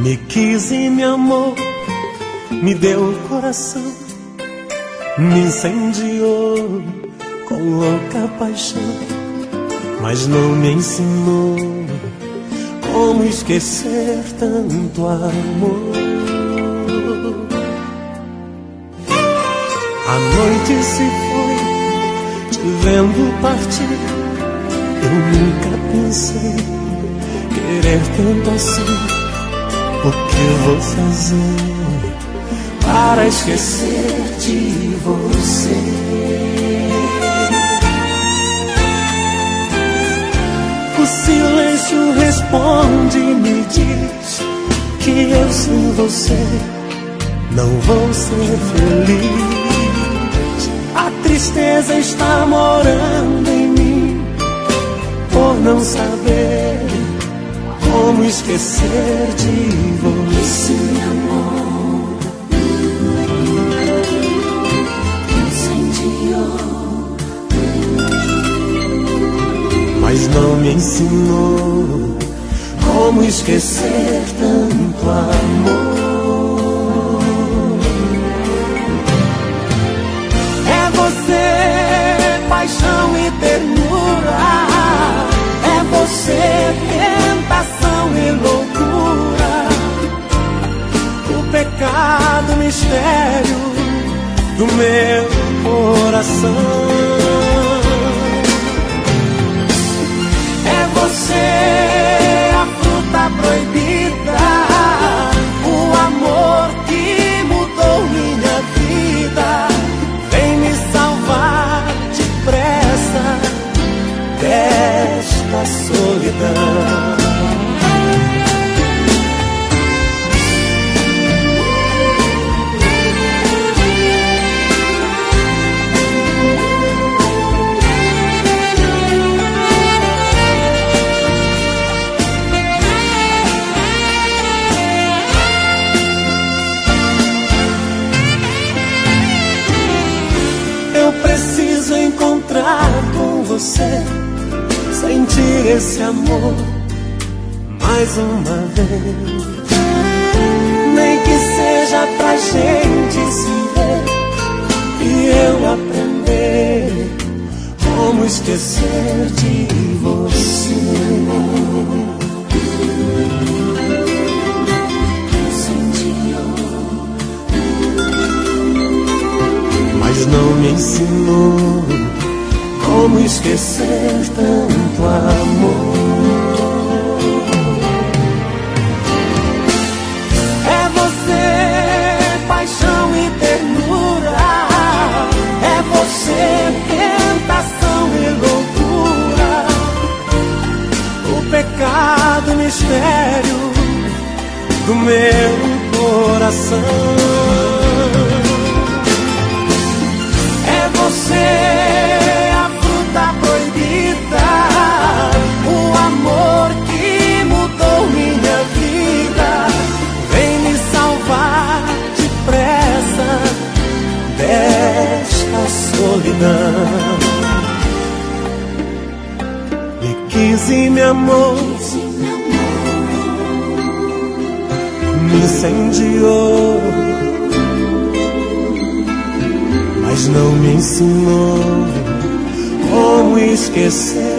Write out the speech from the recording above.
Me quis e me amou, me deu o coração, me incendiou com louca paixão, mas não me ensinou como esquecer tanto amor. A noite se foi, te vendo partir, eu nunca pensei querer tanto assim. O que vou fazer para esquecer de você? O silêncio responde e me diz que eu sem você não vou ser feliz. A tristeza está morando em mim por não saber como esquecer de você, amor. Incendiou, mas não me ensinou como esquecer tanto amor. É você, paixão e ternura. É você, tentação e loucura. O pecado, mistério do meu coração. É você, a fruta proibida, o amor que mudou minha vida. Vem me salvar depressa desta solidão. Eu preciso encontrar com você, sentir esse amor mais uma vez. Nem que seja pra gente se ver e eu aprender como esquecer de você. Mas não me ensinou como esquecer tanto amor. É você, paixão e ternura. É você, tentação e loucura. O pecado, mistério do meu coração. É você, a fruta proibida, o amor que mudou minha vida. Vem me salvar depressa desta solidão. Me quis e me amou, me incendiou, mas não me ensinou como esquecer